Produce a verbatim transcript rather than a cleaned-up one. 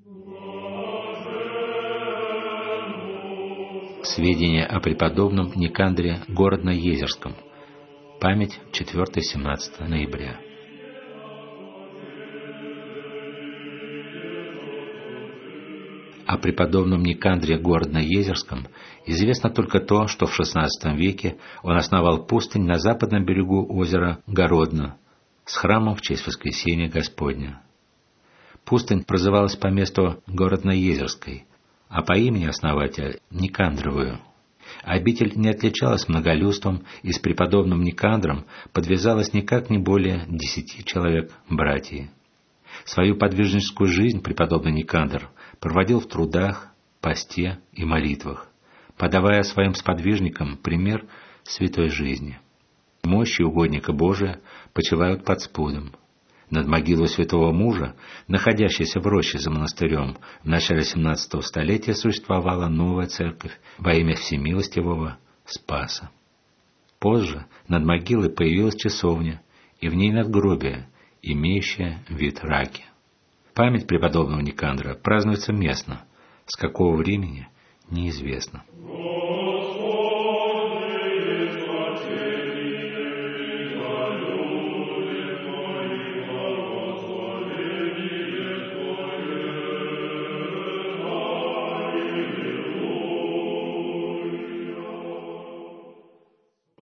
Сведения о преподобном Никандре Городно-Езерском. Память четвёртое-семнадцатое ноября. О преподобном Никандре Городно-Езерском известно только то, что в шестнадцатом веке он основал пустынь на западном берегу озера Городно с храмом в честь Воскресения Господня. Пустынь прозывалась по месту Городно-Езерской, а по имени основателя — Никандровую. Обитель не отличалась многолюдством, и с преподобным Никандром подвязалось никак не более десяти человек братьев. Свою подвижническую жизнь преподобный Никандр проводил в трудах, посте и молитвах, подавая своим сподвижникам пример святой жизни. Мощи угодника Божия почивают под спудом. Над могилой святого мужа, находящейся в роще за монастырем, в начале семнадцатого столетия существовала новая церковь во имя Всемилостивого Спаса. Позже над могилой появилась часовня, и в ней надгробие, имеющее вид раки. Память преподобного Никандра празднуется местно, с какого времени неизвестно.